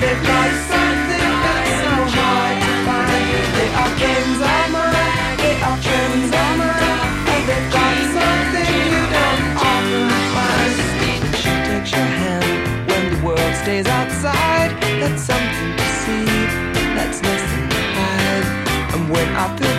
they've got something that's so hard to find. They are friends of mine, they are friends of mine, and they've got something you don't often find. She takes your hand when the world stays outside. That's something to see, that's nothing to hide. And when I feel